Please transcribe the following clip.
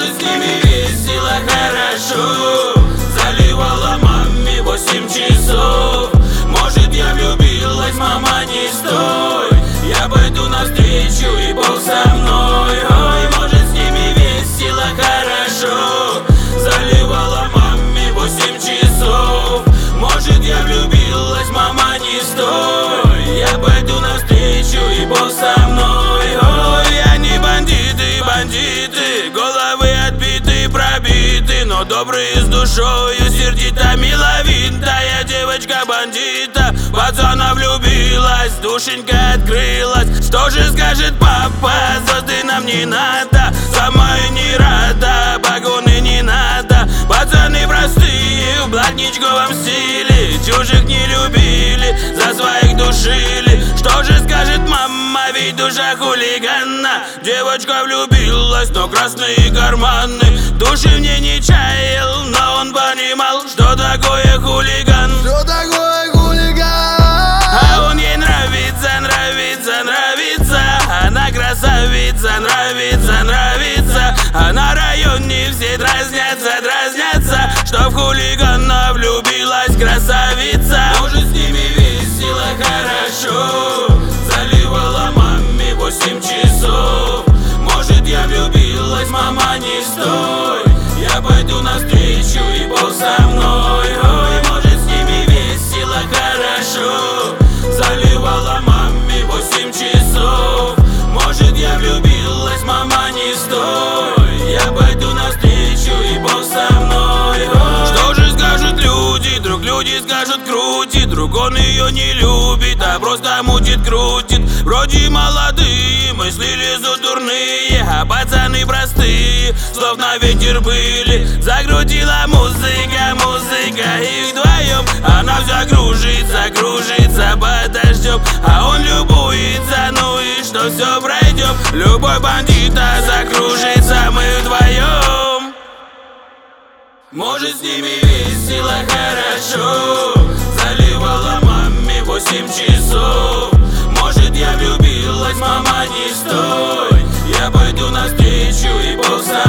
Может, с ними весело, хорошо. Заливала маме 8 часов. Может, я влюбилась, мама, не стой. Я пойду навстречу, и Бог со мной. Ой, может, с ними весело, хорошо. Заливала маме 8 часов. Может, я влюбилась, мама, не стой. Я пойду навстречу, и Бог со мной. Ой, они бандиты, бандиты, головы отбиты, пробиты, но добрые с душою, сердито, миловидная девочка бандита. Пацана влюбилась, душенька открылась. Что же скажет папа, звезды нам не надо. Сама и не рада, погоны не надо. Пацаны простые, в блатничковом стиле. Чужих не любили, за своих душили. Что же скажет мама, ведь душа хулигана. Девочка влюбилась, но красные карманы. Души мне не чаял, но он понимал, что такое хулиган. Что такое хулиган? А он ей нравится, нравится, нравится. Она красавица, нравится, нравится. А на районе все дразнятся, дразнятся, что в хулигана влюбилась красавица. Может, с ними весело, хорошо. Заливала маме 8 часов. Может, я влюбилась, мама, не стой. Я пойду навстречу, и Бог со мной. Ой, может, с ними весело, хорошо. Заливала маме 8 часов. Может, я влюбилась, мама, не стой. Я пойду навстречу, и Бог со мной. Ой. Что же скажут люди? Друг люди скажут, крутит. Друг он ее не любит, а просто мутит, крутит. Вроде молодые, мысли лезут дурные, а пацаны простые, словно ветер были. Закрутила музыка, музыка, и вдвоем она вся кружится, кружится под дождем. А он любуется, ну и что, все пройдем. Любой бандита закружится, мы вдвоем. Может, с ними весело, хорошо. Заливала маме 8 часов. Может, я влюбилась, мама, не стой. Я пойду навстречу, и Бог со